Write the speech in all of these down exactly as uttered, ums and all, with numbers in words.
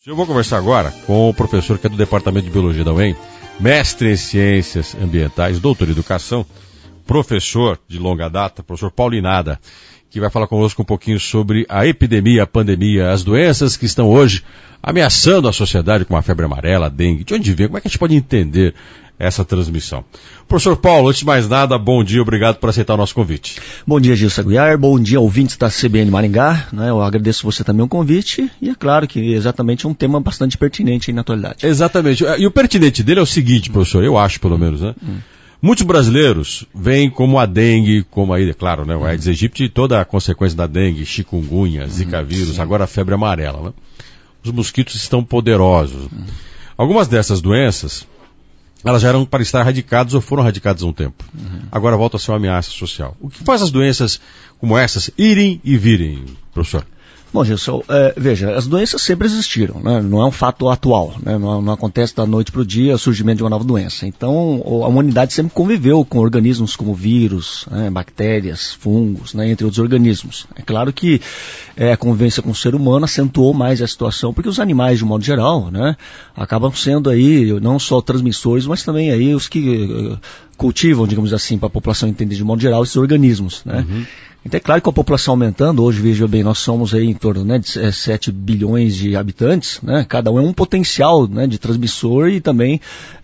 Eu vou conversar agora com o professor que é do Departamento de Biologia da U E M, mestre em Ciências Ambientais, doutor em Educação, professor de longa data, professor Paulinada, que vai falar conosco um pouquinho sobre a epidemia, a pandemia, as doenças que estão hoje ameaçando a sociedade, como a febre amarela, a dengue. De onde vem? Como é que a gente pode entender essa transmissão? Professor Paulo, antes de mais nada, bom dia, obrigado por aceitar o nosso convite. Bom dia, Gilson Aguiar, bom dia, ouvintes da C B N Maringá, né? Eu agradeço você também o convite, e é claro que exatamente é um tema bastante pertinente aí na atualidade. Exatamente, e o pertinente dele é o seguinte, professor, eu acho pelo menos, né? Hum. Muitos brasileiros veem como a dengue, como aí, claro, né, o Aedes aegypti e toda a consequência da dengue, chikungunya, zika vírus, agora a febre amarela, né? Os mosquitos estão poderosos. Hum. Algumas dessas doenças, elas já eram para estar erradicadas ou foram erradicadas há um tempo. Uhum. Agora volta a ser uma ameaça social. O que faz as doenças como essas irem e virem, professor? Bom, Gilson, é, veja, as doenças sempre existiram, né? Não é um fato atual, né? não, não acontece da noite para o dia o surgimento de uma nova doença. Então, a humanidade sempre conviveu com organismos como vírus, né? Bactérias, fungos, né? Entre outros organismos. É claro que é, a convivência com o ser humano acentuou mais a situação, porque os animais, de um modo geral, né? Acabam sendo aí não só transmissores, mas também aí os que uh, cultivam, digamos assim, para a população entender de um modo geral, esses organismos, né? Uhum. Então é claro que com a população aumentando, hoje, veja bem, nós somos aí em torno, né, de sete bilhões de habitantes, né, cada um é um potencial, né, de transmissor e também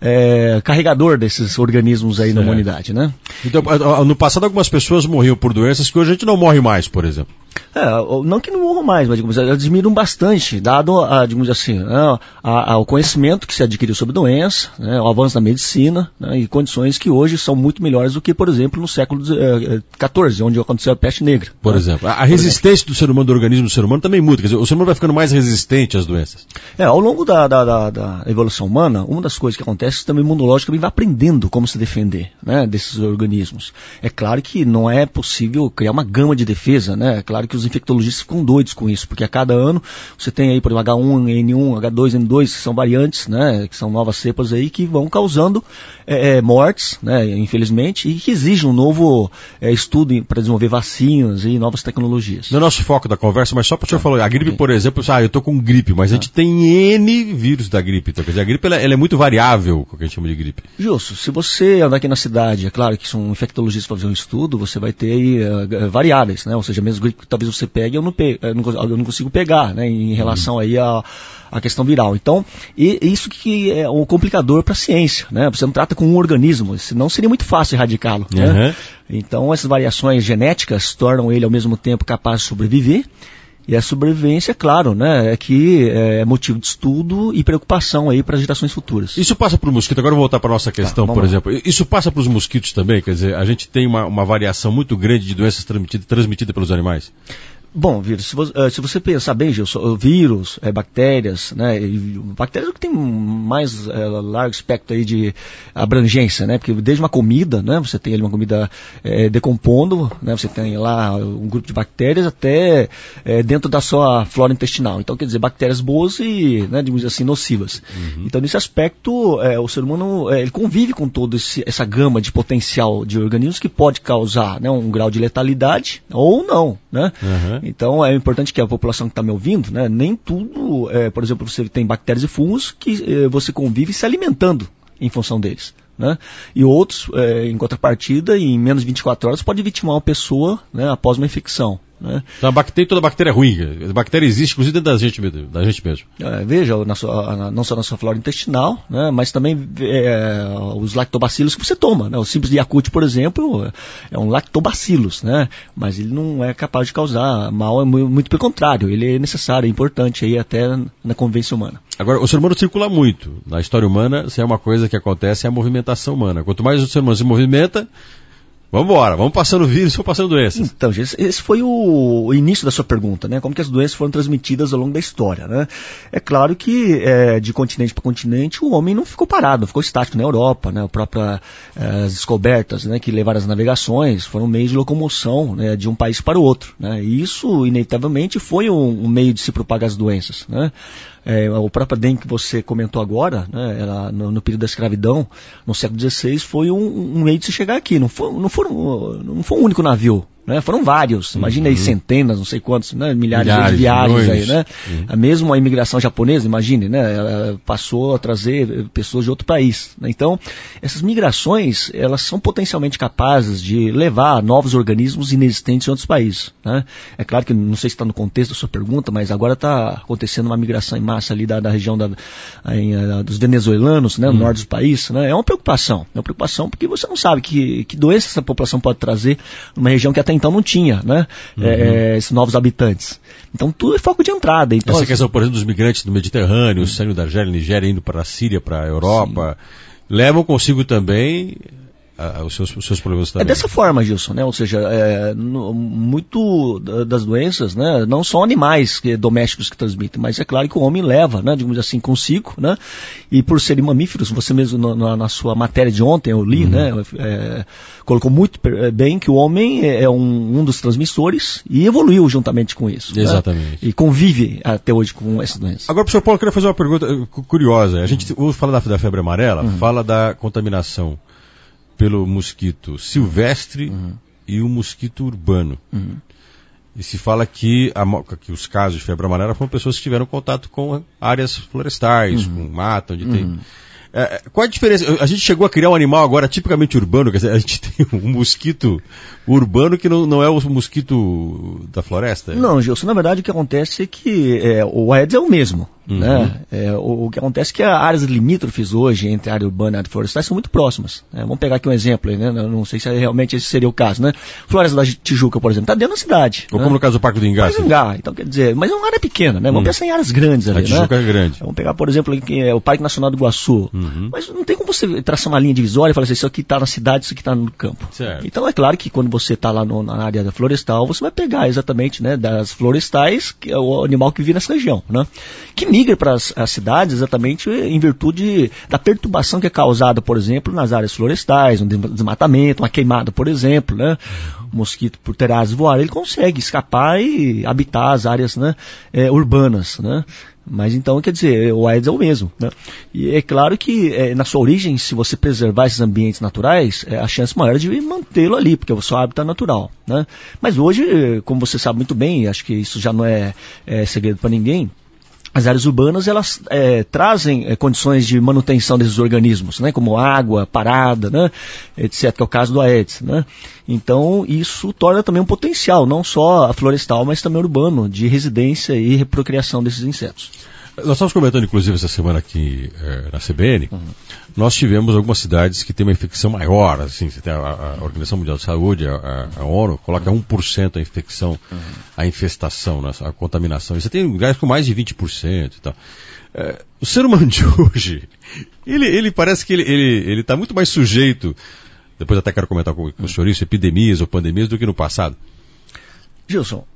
é, carregador desses organismos aí, certo, na humanidade, né? Então, no passado algumas pessoas morriam por doenças que hoje a gente não morre mais, por exemplo. É, não que não morram mais, mas digamos, elas diminuem bastante, dado a, digamos assim, a, a, a, o conhecimento que se adquiriu sobre doença, né, o avanço da medicina, né, e condições que hoje são muito melhores do que, por exemplo, no século quatorze, onde aconteceu a peste negra. Por né? exemplo, a resistência do ser humano, do organismo do ser humano também muda, quer dizer, o ser humano vai ficando mais resistente às doenças. É, ao longo da, da, da, da evolução humana, uma das coisas que acontece é que o sistema imunológico também vai aprendendo como se defender, né, desses organismos. É claro que não é possível criar uma gama de defesa, né, é claro que os infectologistas ficam doidos com isso, porque a cada ano você tem aí, por exemplo, agá um ene um, agá dois ene dois, que são variantes, né, que são novas cepas aí que vão causando é, mortes, né, infelizmente, e que exigem um novo é, estudo para desenvolver vacinas e novas tecnologias. Não é nosso foco da conversa, mas só para o senhor falar, a gripe, okay, por exemplo, ah, eu estou com gripe, mas ah. a gente tem N vírus da gripe, então, quer dizer, a gripe ela, ela é muito variável, o que a gente chama de gripe. Justo, se você andar aqui na cidade, é claro que são infectologistas para fazer um estudo, você vai ter aí uh, variáveis, né, ou seja, mesmo gripe que talvez você pegue, eu não, pe eu não, eu não consigo pegar, né, em relação hum. aí a a questão viral. Então, e, isso que é um complicador para a ciência, né? Você não trata com um organismo, senão seria muito fácil erradicá-lo, uhum, né? Então, essas variações genéticas tornam ele ao mesmo tempo capaz de sobreviver, e a sobrevivência, claro, né, é que é motivo de estudo e preocupação aí para as gerações futuras. Isso passa para o mosquito, agora eu vou voltar para a nossa questão, tá, por lá. exemplo. Isso passa para os mosquitos também, quer dizer, a gente tem uma, uma variação muito grande de doenças transmitidas, transmitidas pelos animais? Bom, vírus, se, você, se você pensar bem, Gilson, vírus, é, bactérias, né, e bactérias que tem mais é, largo espectro aí de abrangência, né, porque desde uma comida, né, você tem ali uma comida é, decompondo, né, você tem lá um grupo de bactérias até é, dentro da sua flora intestinal. Então, quer dizer, bactérias boas e, né, digamos assim, nocivas. Uhum. Então, nesse aspecto, é, o ser humano é, ele convive com toda essa gama de potencial de organismos que pode causar, né, um grau de letalidade ou não, né. Uhum. Então é importante que a população que está me ouvindo, né, nem tudo, é, por exemplo, você tem bactérias e fungos que é, você convive se alimentando em função deles, né? E outros, é, em contrapartida, em menos de vinte e quatro horas pode vitimar uma pessoa, né, após uma infecção. Né? Então a bactéria, toda bactéria é ruim, a bactéria existe inclusive dentro da gente, da gente mesmo. É, veja, na sua, não só na sua flora intestinal, né, mas também é, os lactobacilos que você toma, né? O simples Yakult, por exemplo, é um lactobacillus, né? Mas ele não é capaz de causar mal, é muito, muito pelo contrário, ele é necessário, é importante aí até na convivência humana. Agora, o ser humano circula muito. Na história humana, se é uma coisa que acontece, é a movimentação humana. Quanto mais o ser humano se movimenta, vamos embora, vamos passando vírus, vamos passando doenças. Então, esse, esse foi o, o início da sua pergunta, né? Como que as doenças foram transmitidas ao longo da história, né? É claro que é, de continente para continente o homem não ficou parado, não ficou estático na Europa, né? A própria, é, as descobertas, né, que levaram as navegações foram meios de locomoção, né, de um país para o outro, né? E isso, inevitavelmente, foi um, um meio de se propagar as doenças, né? É, o próprio dengue que você comentou agora, né, ela, no, no período da escravidão, no século dezesseis, foi um, um meio de se chegar aqui. Não foi, não, foram, não foi um único navio né? Foram vários, imagina uhum. aí centenas, não sei quantos, né? milhares, milhares de viagens milhões. aí, né? Uhum. Mesmo a imigração japonesa, imagine, né? Ela passou a trazer pessoas de outro país, né? Então, essas migrações, elas são potencialmente capazes de levar novos organismos inexistentes em outros países, né? É claro que, não sei se está no contexto da sua pergunta, mas agora está acontecendo uma migração em massa ali da, da região da, em, a, dos venezuelanos, né? No uhum. norte do país, né? É uma preocupação, é uma preocupação porque você não sabe que, que doença essa população pode trazer numa região que até então não tinha, né? Uhum. É, esses novos habitantes. Então tudo é foco de entrada. Então, essa questão, por exemplo, dos migrantes do Mediterrâneo, uhum. saindo da Argélia, Nigéria, indo para a Síria, para a Europa, sim. levam consigo também a, os, seus, os seus problemas também. É dessa forma, Gilson, né? Ou seja, é, no, muito das doenças, né? Não são animais que, domésticos que transmitem, mas é claro que o homem leva, né? Digamos assim, consigo, né? E por serem mamíferos, você mesmo na, na, na sua matéria de ontem, eu li, uhum. né? É, colocou muito bem que o homem é um, um dos transmissores e evoluiu juntamente com isso. Exatamente. Né? E convive até hoje com essas doenças. Agora, professor Paulo, eu queria fazer uma pergunta curiosa. A gente fala da, da febre amarela, uhum. fala da contaminação pelo mosquito silvestre uhum. e o mosquito urbano. Uhum. E se fala que, a, que os casos de febre amarela foram pessoas que tiveram contato com áreas florestais, uhum. com mata, onde uhum. tem... É, qual a diferença? A gente chegou a criar um animal agora tipicamente urbano, quer dizer, a gente tem um mosquito urbano que não, não é o mosquito da floresta? Não, Gilson, na verdade o que acontece é que é, o Aedes é o mesmo. Uhum. Né? É, o, o que acontece é que as áreas limítrofes hoje entre a área urbana e a área florestal são muito próximas. Né? Vamos pegar aqui um exemplo, né? Não sei se realmente esse seria o caso. Né? Floresta da Tijuca, por exemplo, está dentro da cidade. Ou né? como no caso do Parque do Ingá. Parque do Ingá, então quer dizer, mas é uma área pequena, né? Vamos hum. pensar em áreas grandes ali. A Tijuca né? é grande. Vamos pegar, por exemplo, aqui, é, o Parque Nacional do Iguaçu. Uhum. Mas não tem como você traçar uma linha divisória e falar assim, isso aqui está na cidade, isso aqui está no campo. Certo. Então é claro que quando você está lá no, na área florestal, você vai pegar exatamente, né, das florestais, que é o animal que vive nessa região, né? Que migra para as cidades exatamente em virtude da perturbação que é causada, por exemplo, nas áreas florestais, um desmatamento, uma queimada, por exemplo, né? O mosquito, por ter asas voar, ele consegue escapar e habitar as áreas, né, é, urbanas, né? Mas então, quer dizer, o Aedes é o mesmo, né? E é claro que é, na sua origem, se você preservar esses ambientes naturais, é, a chance maior é de mantê-lo ali, porque é o seu hábitat natural, né? Mas hoje, como você sabe muito bem, acho que isso já não é, é segredo para ninguém, as áreas urbanas, elas é, trazem é, condições de manutenção desses organismos, né, como água, parada, né, etcétera, que é o caso do Aedes, né. Então, isso torna também um potencial, não só a florestal, mas também urbano, de residência e reprocriação desses insetos. Nós estávamos comentando, inclusive, essa semana aqui é, na C B N, uhum. nós tivemos algumas cidades que têm uma infecção maior, assim, você tem a, a Organização Mundial de Saúde, a, a ONU, coloca um por cento a infecção, uhum. a infestação, né, a contaminação. E você tem lugares com mais de vinte por cento e tal. É, o ser humano de hoje, ele, ele parece que ele ele ele está muito mais sujeito, depois até quero comentar com, com o senhor isso, epidemias ou pandemias do que no passado. Gilson,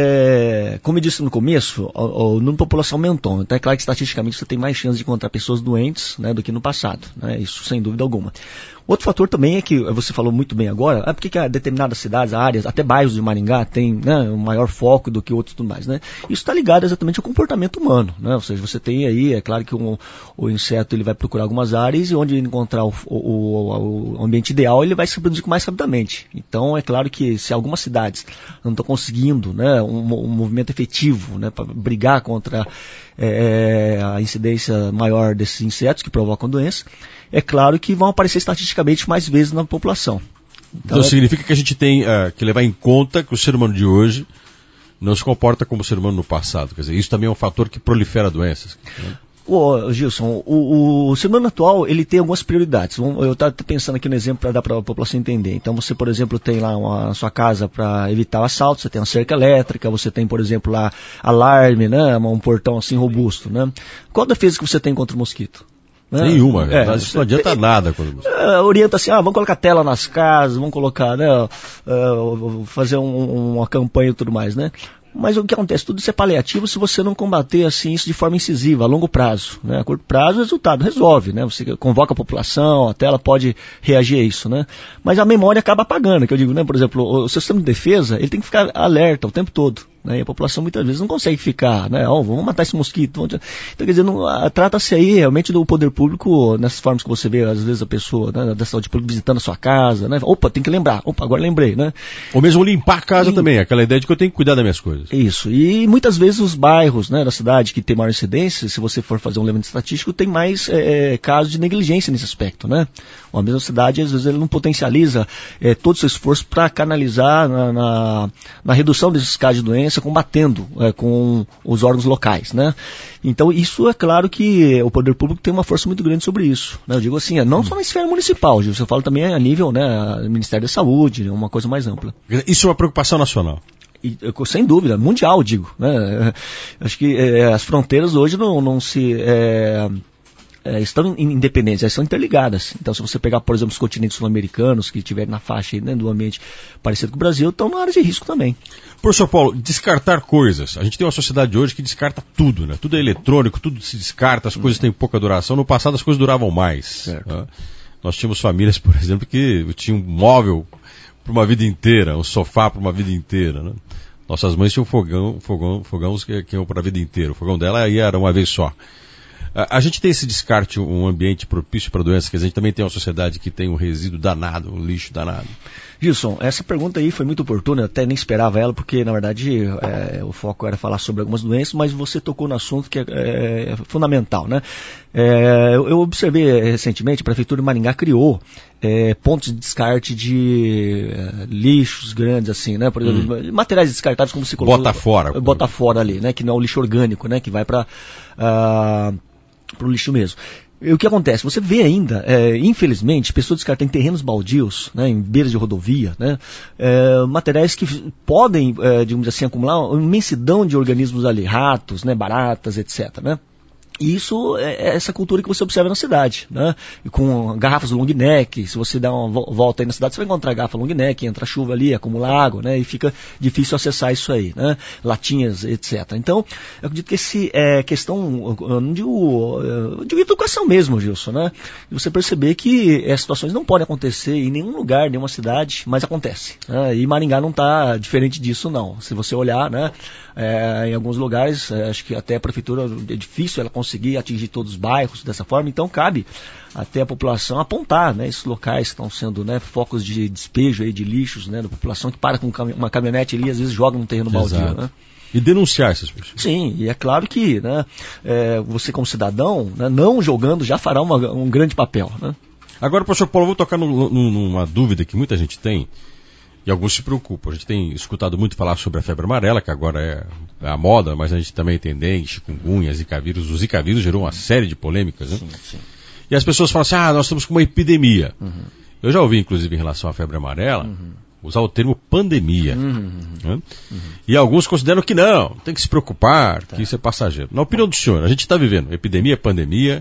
é, como eu disse no começo, o, o número de população aumentou. Então é claro que estatisticamente você tem mais chance de encontrar pessoas doentes, né, do que no passado. Né, isso sem dúvida alguma. Outro fator também é que, você falou muito bem agora, ah, por que que determinadas cidades, áreas, até bairros de Maringá tem, né, um maior foco do que outros e tudo mais, né? Isso está ligado exatamente ao comportamento humano, né? Ou seja, você tem aí, é claro que um, o inseto ele vai procurar algumas áreas e onde ele encontrar o, o, o ambiente ideal, ele vai se reproduzir mais rapidamente. Então é claro que se algumas cidades não estão conseguindo, né, um, um movimento efetivo, né, para brigar contra é, a incidência maior desses insetos que provocam doença, é claro que vão aparecer estatisticamente mais vezes na população. Então, então é... significa que a gente tem uh, que levar em conta que o ser humano de hoje não se comporta como o ser humano no passado. Quer dizer, isso também é um fator que prolifera doenças. Né? Ô, Gilson, o, o ser humano atual, ele tem algumas prioridades. Eu estava pensando aqui no exemplo para dar para a população entender. Então você, por exemplo, tem lá uma, a sua casa para evitar o assalto, você tem uma cerca elétrica, você tem, por exemplo, lá alarme, né, um portão assim robusto, né? Qual a defesa que você tem contra o mosquito? Né? Nenhuma, é, isso não adianta tem, nada. Quando... É, orienta assim, ah, vamos colocar tela nas casas, vamos colocar, né, uh, fazer um, uma campanha e tudo mais, né? Mas o que acontece? Tudo isso é paliativo se você não combater assim, isso de forma incisiva, a longo prazo. Né? A curto prazo o resultado resolve. Né? Você convoca a população, até ela pode reagir a isso. Né? Mas a memória acaba apagando. Que eu digo, né? Por exemplo, o, o sistema de defesa ele tem que ficar alerta o tempo todo. né? E a população muitas vezes não consegue ficar, né? Oh, vamos matar esse mosquito. Então, quer dizer, não, trata-se aí realmente do poder público, nessas formas que você vê, às vezes a pessoa, né, da saúde pública visitando a sua casa, né? Opa, tem que lembrar. Opa, agora lembrei, né? Ou mesmo limpar a casa e, também, aquela ideia de que eu tenho que cuidar das minhas coisas. Isso. E muitas vezes os bairros, né, da cidade que tem maior incidência, se você for fazer um levantamento estatístico, tem mais é, casos de negligência nesse aspecto, né? Ou a mesma cidade, às vezes, ele não potencializa é, todo o seu esforço para canalizar na, na, na redução desses casos de doença, combatendo é, com os órgãos locais, né? Então, isso é claro que o poder público tem uma força muito grande sobre isso, né? Eu digo assim, não só na esfera municipal, Gil, eu falo também a nível, né, Ministério da Saúde, uma coisa mais ampla. Isso é uma preocupação nacional? E, sem dúvida, mundial, digo, né? Acho que é, as fronteiras hoje não, não se... É, É, estão independentes, elas estão interligadas. Então, se você pegar, por exemplo, os continentes sul-americanos que estiverem na faixa aí, né, do ambiente parecido com o Brasil, estão na área de risco também. Professor Paulo, descartar coisas. A gente tem uma sociedade hoje que descarta tudo, né? Tudo é eletrônico, tudo se descarta, as coisas têm pouca duração. No passado as coisas duravam mais. Né? Nós tínhamos famílias, por exemplo, que tinham um móvel para uma vida inteira, um sofá para uma vida inteira, né? Nossas mães tinham fogão, fogão, fogões que, que iam para a vida inteira. O fogão dela aí era uma vez só. A gente tem esse descarte, um ambiente propício para doenças, que a gente também tem uma sociedade que tem um resíduo danado, um lixo danado. Gilson, essa pergunta aí foi muito oportuna, eu até nem esperava ela, porque na verdade é, o foco era falar sobre algumas doenças, mas você tocou no assunto que é, é fundamental, né? É, eu observei recentemente, a Prefeitura de Maringá criou é, pontos de descarte de é, lixos grandes, assim, né? Por exemplo, hum. materiais descartáveis, como se colocou. Bota fora. Bota fora ali, né? Que não é o lixo orgânico, né? Que vai para uh, o lixo mesmo. E o que acontece? Você vê ainda, é, infelizmente, pessoas descartam em terrenos baldios, né, em beiras de rodovia, né, é, materiais que podem, é, digamos assim, acumular uma imensidão de organismos ali, ratos, né, baratas, etcétera, né? E isso é essa cultura que você observa na cidade, né? E com garrafas long neck, se você dá uma volta aí na cidade, você vai encontrar garrafa long neck, entra chuva ali, acumula água, né? E fica difícil acessar isso aí, né? Latinhas, etcétera. Então, eu acredito que esse é questão, eu não digo, eu digo educação mesmo, Gilson, né? E você perceber que essas situações não podem acontecer em nenhum lugar, nenhuma cidade, mas acontece, né? E Maringá não está diferente disso, não. Se você olhar, né? É, em alguns lugares, é, acho que até a prefeitura é difícil ela conseguir atingir todos os bairros dessa forma, então cabe até a população apontar, né, esses locais que estão sendo, né, focos de despejo aí de lixos, né, da população que para com uma caminhonete ali e às vezes joga num terreno baldio, né? E denunciar essas pessoas. Sim, e é claro que, né, é, você como cidadão, né, não jogando já fará uma, um grande papel, né? Agora, professor Paulo, eu vou tocar no, no, numa dúvida que muita gente tem. E alguns se preocupam. A gente tem escutado muito falar sobre a febre amarela, que agora é a moda, mas a gente também tem dengue, chikungunya, zika vírus. O zika vírus gerou uma série de polêmicas, né? Sim, sim. E as pessoas falam assim, ah, nós estamos com uma epidemia. Uhum. Eu já ouvi, inclusive, em relação à febre amarela, uhum. usar o termo pandemia. Uhum. Né? Uhum. E alguns consideram que não, tem que se preocupar, tá. que isso é passageiro. Na opinião do senhor, a gente está vivendo epidemia, pandemia...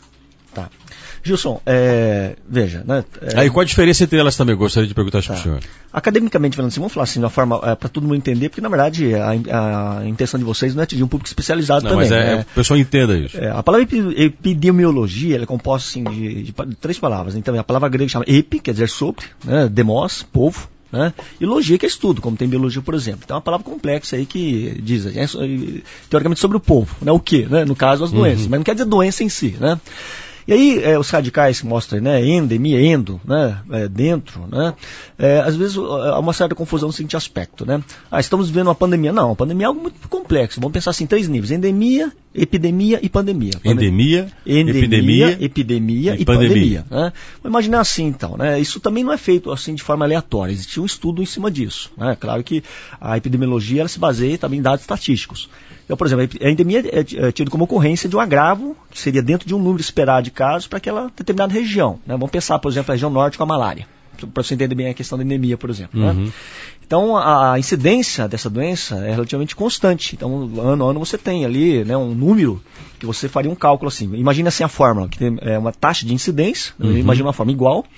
Tá. Gilson, é, veja, né? É, Aí qual a diferença entre elas também? Gostaria de perguntar isso tá. para o senhor. Academicamente falando assim, vamos falar assim, de uma forma é, para todo mundo entender, porque na verdade a, a intenção de vocês não é atingir um público especializado não, também. Mas é, né? o pessoal entenda isso. É, a palavra epidemiologia ela é composta assim, de, de, de três palavras. Então a palavra grega chama epi, quer dizer sobre, né? Demos, povo. Né? E logia que é estudo, como tem biologia, por exemplo. Então é uma palavra complexa aí que diz, é, teoricamente, sobre o povo, né? O que, né? No caso as doenças, uhum. mas não quer dizer doença em si, né? E aí, é, os radicais que mostram, né, endemia, endo, né, é, dentro, né, é, às vezes há uma certa confusão no seguinte aspecto, né, ah, estamos vivendo uma pandemia. Não, a pandemia é algo muito complexo, vamos pensar assim, em três níveis, endemia, epidemia e pandemia. Endemia, endemia epidemia, epidemia e, e pandemia. pandemia né? Vamos imaginar assim, então, né, isso também não é feito assim de forma aleatória, existe um estudo em cima disso, né, claro que a epidemiologia ela se baseia também em dados estatísticos. Então, por exemplo, a endemia é tido como ocorrência de um agravo, que seria dentro de um número esperado de casos para aquela determinada região. Né? Vamos pensar, por exemplo, a região norte com a malária, para você entender bem a questão da endemia, por exemplo. Uhum. Né? Então, a incidência dessa doença é relativamente constante. Então, ano a ano você tem ali, né, um número que você faria um cálculo assim. Imagina assim a fórmula, que tem é, uma taxa de incidência, uhum. imagina uma forma igual,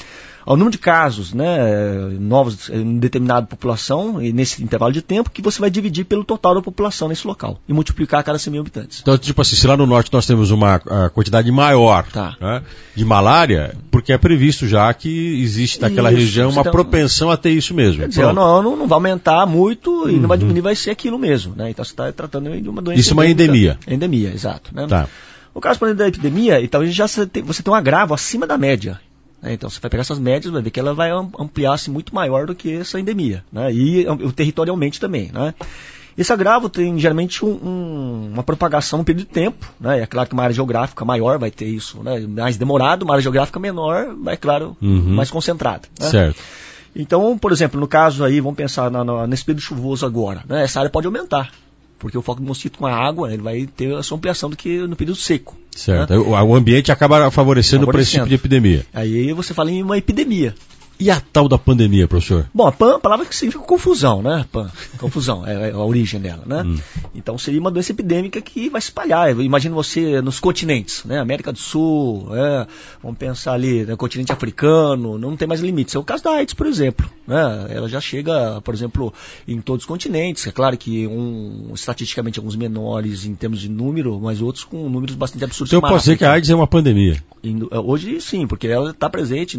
ao número de casos, né, novos em determinada população, e nesse intervalo de tempo, que você vai dividir pelo total da população nesse local e multiplicar a cada cem mil habitantes. Então, tipo assim, se lá no norte nós temos uma a quantidade maior tá. né, de malária, porque é previsto já que existe naquela isso, região uma então, propensão a ter isso mesmo. Quer dizer, não, não, não vai aumentar muito e uhum. não vai diminuir, vai ser aquilo mesmo. Né? Então você está tratando de uma doença. Isso é uma endemia. Endemia, exato. Né? Tá. No caso, por exemplo, da epidemia, então já você tem, você tem um agravo acima da média. Né? Então você vai pegar essas médias e vai ver que ela vai ampliar-se muito maior do que essa endemia. Né? E o territorialmente também. Né? Esse agravo tem geralmente um, um, uma propagação no período de tempo. Né? É claro que uma área geográfica maior vai ter isso, né? Mais demorado, uma área geográfica menor, é claro, uhum. mais concentrada. Né? Certo. Então, por exemplo, no caso aí, vamos pensar na, na, nesse período chuvoso agora, né? Essa área pode aumentar. Porque o foco do mosquito com a água, ele vai ter a sua ampliação do que no período seco. Certo. Né? O, o ambiente acaba favorecendo, favorecendo para esse tipo de epidemia. Aí você fala em uma epidemia. E a tal da pandemia, professor? Bom, a pan, a palavra que significa confusão, né? Pan, confusão, é, é a origem dela, né? Hum. Então seria uma doença epidêmica que vai se espalhar. Imagina você nos continentes, né? América do Sul, é, vamos pensar ali, né? Continente africano, não tem mais limites. É o caso da AIDS, por exemplo, né? Ela já chega, por exemplo, em todos os continentes. É claro que um, estatisticamente alguns menores em termos de número, mas outros com números bastante absurdos. Então eu posso dizer que a AIDS é uma pandemia? Hoje sim, porque ela está presente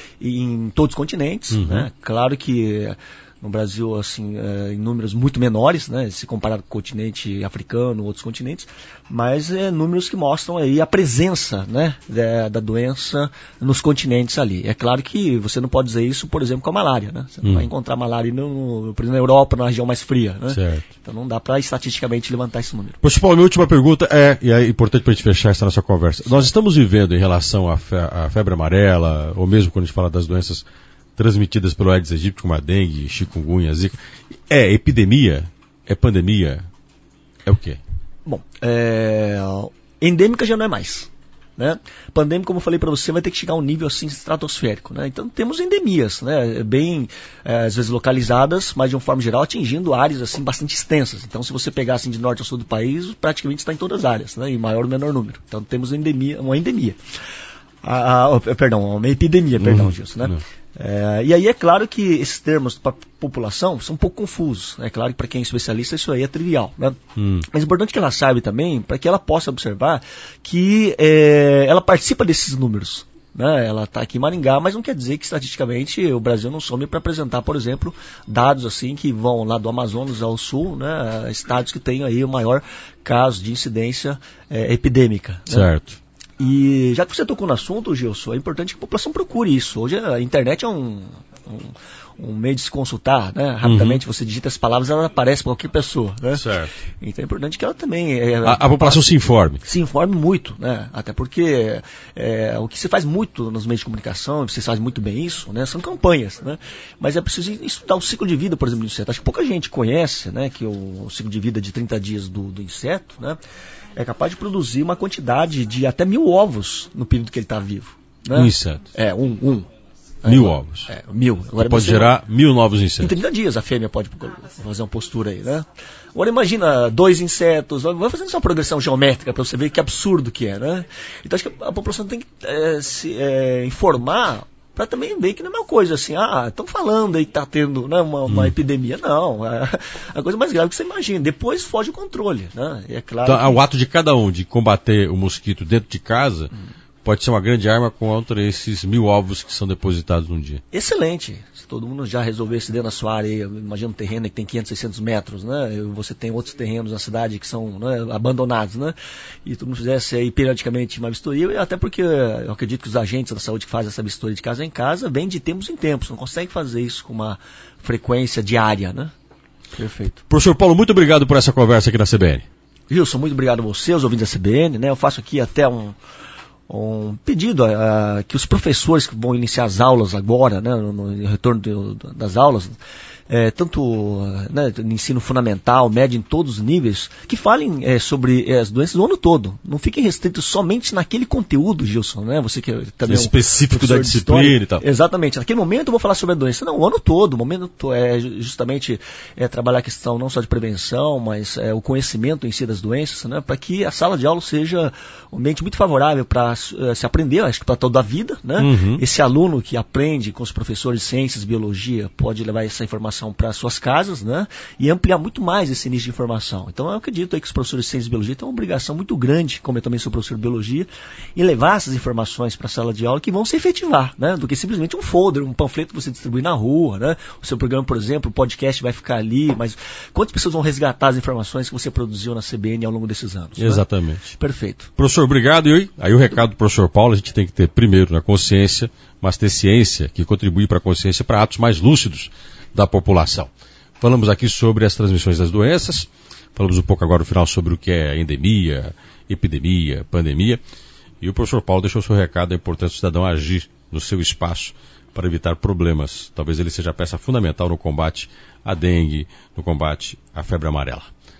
em todos os continentes, uhum. né? Claro que no Brasil, assim, é, em números muito menores, né? Se comparado com o continente africano, outros continentes, mas é números que mostram aí a presença, né? da, da doença nos continentes ali. É claro que você não pode dizer isso, por exemplo, com a malária, né? Você não uhum. vai encontrar malária, no, por exemplo, na Europa, na região mais fria, né? Certo. Então não dá para estatisticamente levantar esse número. Professor Paulo, minha última pergunta é, e é importante para a gente fechar essa nossa conversa. Nós estamos vivendo em relação à, fe, à febre amarela, ou mesmo quando a gente fala das doenças transmitidas pelo Aedes aegypti, como a dengue, chikungunya, zika, é epidemia? É pandemia? É o quê? Bom, é... endêmica já não é mais. Né? Pandêmica, como eu falei para você, vai ter que chegar a um nível assim estratosférico. Né? Então temos endemias, né? Bem, é, às vezes localizadas, mas de uma forma geral atingindo áreas assim, bastante extensas. Então se você pegar assim, de norte ao sul do país, praticamente está em todas as áreas, né? Em maior ou menor número. Então temos endemia, uma endemia. A, a, perdão, uma epidemia, perdão, uhum. Gilson, né? É, e aí é claro que esses termos para a população são um pouco confusos. É claro que para quem é especialista isso aí é trivial. Né? Hum. Mas é importante que ela saiba também, para que ela possa observar que é, ela participa desses números. Né? Ela está aqui em Maringá, mas não quer dizer que estatisticamente o Brasil não some para apresentar, por exemplo, dados assim que vão lá do Amazonas ao sul, né? Estados que têm aí o maior caso de incidência é, epidêmica. Certo. Né? E já que você tocou no assunto, Gilson, é importante que a população procure isso. Hoje a internet é um, um, um meio de se consultar, né? Rapidamente uhum. você digita as palavras, ela aparece para qualquer pessoa. Né? Certo. Então é importante que ela também... É, a, a população se informe. Se informe muito, né? Até porque é, o que se faz muito nos meios de comunicação, você faz muito bem isso, né? São campanhas, né? Mas é preciso estudar o ciclo de vida, por exemplo, do inseto. Acho que pouca gente conhece, né? Que o, o ciclo de vida de trinta dias do, do inseto, né? É capaz de produzir uma quantidade de até mil ovos no período que ele está vivo. Né? Um inseto. É, um. um. Mil é, ovos. É, mil. Agora pode gerar não... mil novos insetos. Em trinta dias a fêmea pode fazer uma postura aí, né? Agora imagina dois insetos, vai fazendo uma progressão geométrica para você ver que absurdo que é, né? Então acho que a população tem que é, se é, informar para também ver que não é uma coisa assim, ah, estão falando aí que está tendo, né, uma, uma hum. epidemia. Não, é a coisa mais grave que você imagina. Depois foge o controle. Né? E é claro então, que... o ato de cada um de combater o mosquito dentro de casa hum. pode ser uma grande arma contra esses mil ovos que são depositados num dia. Excelente. Se todo mundo já resolvesse dentro da sua área, imagina um terreno que tem quinhentos, seiscentos metros, né? Você tem outros terrenos na cidade que são, né, abandonados, né? E todo mundo fizesse aí periodicamente uma vistoria, até porque eu acredito que os agentes da saúde que fazem essa vistoria de casa em casa vêm de tempos em tempos, não conseguem fazer isso com uma frequência diária, né? Perfeito. Professor Paulo, muito obrigado por essa conversa aqui na C B N. Wilson, muito obrigado a você, aos ouvintes da C B N, né? Eu faço aqui até um... um pedido a, a que os professores que vão iniciar as aulas agora, né, no, no retorno de, das aulas, é, tanto né, no ensino fundamental, médio, em todos os níveis, que falem é, sobre é, as doenças do ano todo. Não fiquem restritos somente naquele conteúdo, Gilson, né? Você que também é um específico da disciplina e tal. Exatamente. Naquele momento eu vou falar sobre a doença. Não, o ano todo. O momento é justamente é, trabalhar a questão não só de prevenção, mas é, o conhecimento em si das doenças, né? Para que a sala de aula seja um ambiente muito favorável para uh, se aprender, acho que para toda a vida, né? Uhum. Esse aluno que aprende com os professores de ciências, biologia, pode levar essa informação para suas casas, né? E ampliar muito mais esse nicho de informação. Então eu acredito aí que os professores de ciências e biologia têm uma obrigação muito grande, como eu também sou professor de biologia, em levar essas informações para a sala de aula que vão se efetivar, né? Do que simplesmente um folder, um panfleto que você distribui na rua, né? O seu programa, por exemplo, o podcast vai ficar ali, mas quantas pessoas vão resgatar as informações que você produziu na C B N ao longo desses anos? Exatamente. Né? Perfeito. Professor, obrigado. E aí o recado do professor Paulo, a gente tem que ter primeiro na consciência, mas ter ciência que contribui para a consciência, para atos mais lúcidos da população. Falamos aqui sobre as transmissões das doenças, falamos um pouco agora no final sobre o que é endemia, epidemia, pandemia, e o professor Paulo deixou o seu recado, é importante o cidadão agir no seu espaço para evitar problemas. Talvez ele seja a peça fundamental no combate à dengue, no combate à febre amarela.